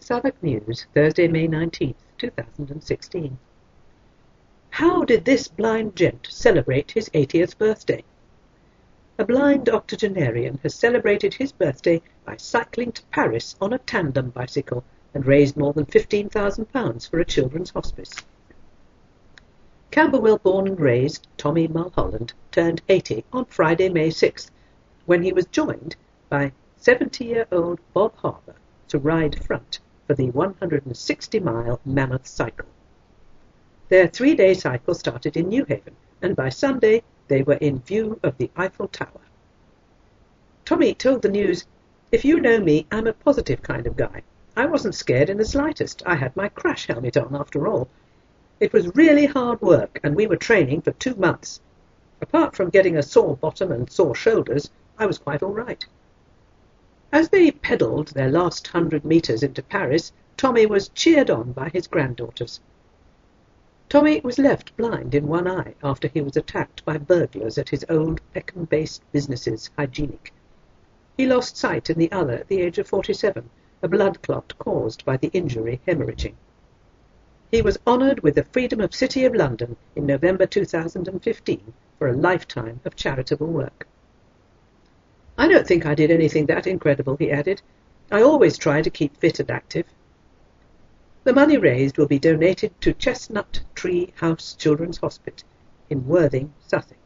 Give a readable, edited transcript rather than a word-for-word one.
Southwark News, Thursday, May 19th, 2016. How did this blind gent celebrate his 80th birthday? A blind octogenarian has celebrated his birthday by cycling to Paris on a tandem bicycle and raised more than £15,000 for a children's hospice. Camberwell-born and raised Tommy Mulholland turned 80 on Friday, May 6th, when he was joined by 70-year-old Bob Harbour to ride front for the 160-mile Mammoth Cycle. Their 3-day cycle started in Newhaven, and by Sunday they were in view of the Eiffel Tower. Tommy told the News, "If you know me, I'm a positive kind of guy. I wasn't scared in the slightest. I had my crash helmet on, after all. It was really hard work, and we were training for 2 months. Apart from getting a sore bottom and sore shoulders, I was quite all right." As they pedalled their last 100 metres into Paris, Tommy was cheered on by his granddaughters. Tommy was left blind in one eye after he was attacked by burglars at his old Peckham-based business's Hygienic. He lost sight in the other at the age of 47, a blood clot caused by the injury hemorrhaging. He was honoured with the Freedom of City of London in November 2015 for a lifetime of charitable work. "I don't think I did anything that incredible," he added. "I always try to keep fit and active." The money raised will be donated to Chestnut Tree House Children's Hospice in Worthing, Sussex.